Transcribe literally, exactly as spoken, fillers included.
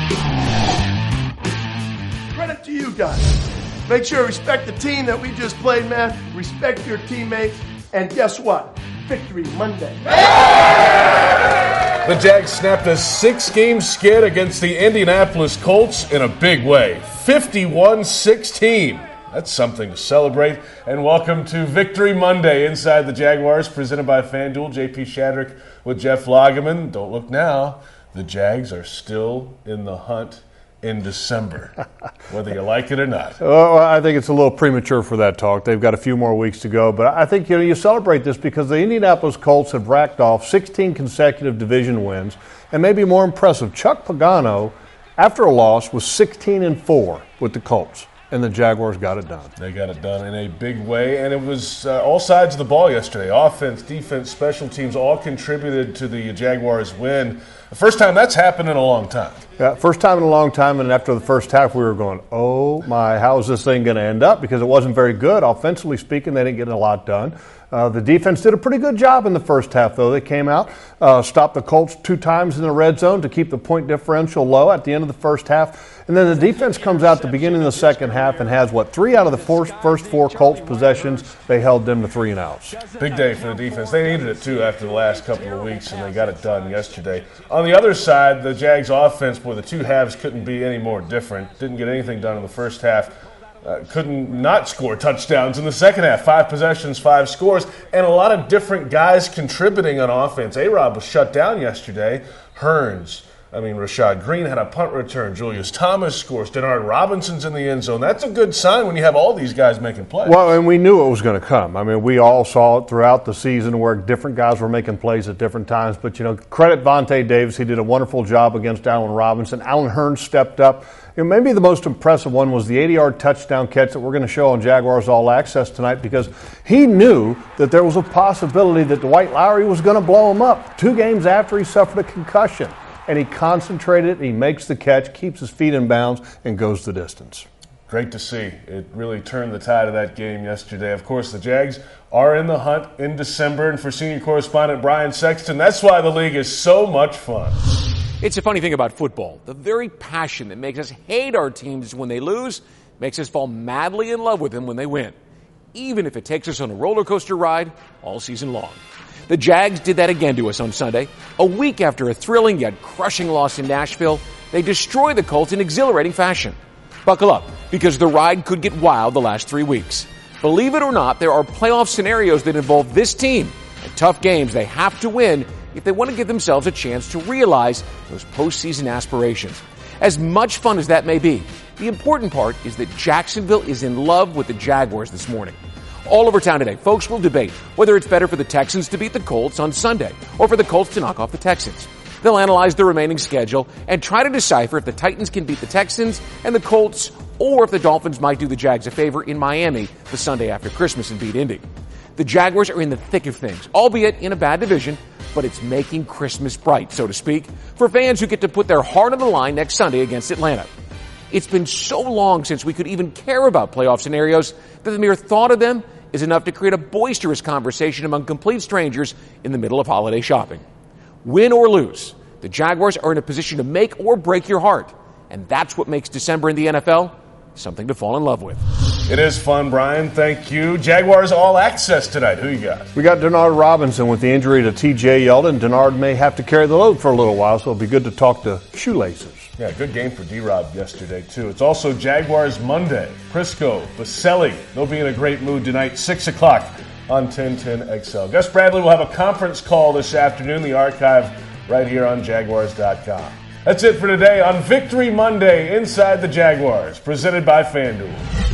Credit to you guys. Make sure to respect the team that we just played, man. Respect your teammates. And guess what? Victory Monday. The Jags snapped a six-game skid against the Indianapolis Colts in a big way. fifty-one sixteen. That's something to celebrate. And welcome to Victory Monday inside the Jaguars, presented by FanDuel. J P Shadrick with Jeff Lageman. Don't look now. The Jags are still in the hunt in December, whether you like it or not. Well, I think it's a little premature for that talk. They've got a few more weeks to go. But I think you know you celebrate this because the Indianapolis Colts have racked off sixteen consecutive division wins. And maybe more impressive, Chuck Pagano, after a loss, was sixteen and four with the Colts. And the Jaguars got it done. They got it done in a big way, and it was uh, all sides of the ball yesterday. Offense, defense, special teams all contributed to the Jaguars' win. The first time that's happened in a long time. Yeah, first time in a long time, and after the first half, we were going, oh, my, how is this thing going to end up? Because it wasn't very good. Offensively speaking, they didn't get a lot done. Uh, the defense did a pretty good job in the first half, though. They came out, uh, stopped the Colts two times in the red zone to keep the point differential low at the end of the first half. And then the defense comes out at the beginning of the second half and has, what, three out of the four, first four Colts possessions, they held them to three and outs. Big day for the defense. They needed it, too, after the last couple of weeks, and they got it done yesterday. On the other side, the Jags' offense, boy, the two halves couldn't be any more different. Didn't get anything done in the first half. Uh, couldn't not score touchdowns in the second half. Five possessions, five scores, and a lot of different guys contributing on offense. A-Rob was shut down yesterday. Hearns, I mean, Rashad Green had a punt return. Julius Thomas scores. Denard Robinson's in the end zone. That's a good sign when you have all these guys making plays. Well, and we knew it was going to come. I mean, we all saw it throughout the season where different guys were making plays at different times. But, you know, credit Vontae Davis. He did a wonderful job against Allen Robinson. Allen Hearns stepped up. You know, maybe the most impressive one was the eighty-yard touchdown catch that we're going to show on Jaguars All Access tonight because he knew that there was a possibility that Dwight Lowry was going to blow him up two games after he suffered a concussion. And he concentrated, he makes the catch, keeps his feet in bounds, and goes the distance. Great to see. It really turned the tide of that game yesterday. Of course, the Jags are in the hunt in December, and for senior correspondent Brian Sexton, that's why the league is so much fun. It's a funny thing about football. The very passion that makes us hate our teams when they lose makes us fall madly in love with them when they win, even if it takes us on a roller coaster ride all season long. The Jags did that again to us on Sunday. A week after a thrilling yet crushing loss in Nashville, they destroy the Colts in exhilarating fashion. Buckle up, because the ride could get wild the last three weeks. Believe it or not, there are playoff scenarios that involve this team and tough games they have to win if they want to give themselves a chance to realize those postseason aspirations. As much fun as that may be, the important part is that Jacksonville is in love with the Jaguars this morning. All over town today, folks will debate whether it's better for the Texans to beat the Colts on Sunday or for the Colts to knock off the Texans. They'll analyze the remaining schedule and try to decipher if the Titans can beat the Texans and the Colts, or if the Dolphins might do the Jags a favor in Miami the Sunday after Christmas and beat Indy. The Jaguars are in the thick of things, albeit in a bad division, but it's making Christmas bright, so to speak, for fans who get to put their heart on the line next Sunday against Atlanta. It's been so long since we could even care about playoff scenarios that the mere thought of them is enough to create a boisterous conversation among complete strangers in the middle of holiday shopping. Win or lose, the Jaguars are in a position to make or break your heart, and that's what makes December in the N F L something to fall in love with. It is fun, Brian. Thank you. Jaguars All Access tonight. Who you got? We got Denard Robinson with the injury to T J Yeldon. Denard may have to carry the load for a little while, so it'll be good to talk to shoelaces. Yeah, good game for D-Rob yesterday, too. It's also Jaguars Monday. Prisco, Baselli, they'll be in a great mood tonight, six o'clock on ten ten X L. Gus Bradley will have a conference call this afternoon, the archive right here on Jaguars dot com. That's it for today on Victory Monday inside the Jaguars, presented by FanDuel.